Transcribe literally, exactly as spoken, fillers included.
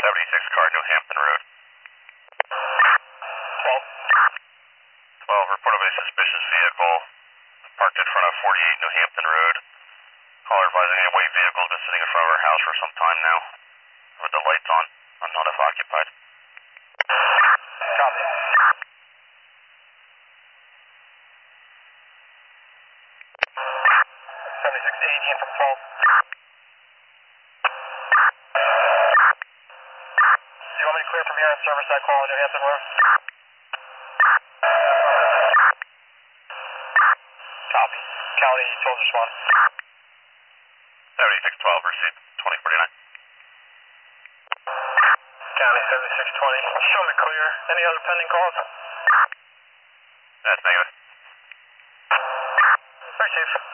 seventy-six car, New Hampton Road. twelve. twelve, report of a suspicious vehicle parked in front of forty-eight New Hampton Road. Caller advising a white vehicle has been sitting in front of our house for some time now with the lights on, unknown if occupied. Copy. seventy-six eighteen from twelve. Do you want me to clear from here and service that call on New Hampton Road? Copy. County told respond. seventy-six twelve, received twenty forty-nine. County seventy-six twenty. Show me clear. Any other pending calls? That's negative. Very safe.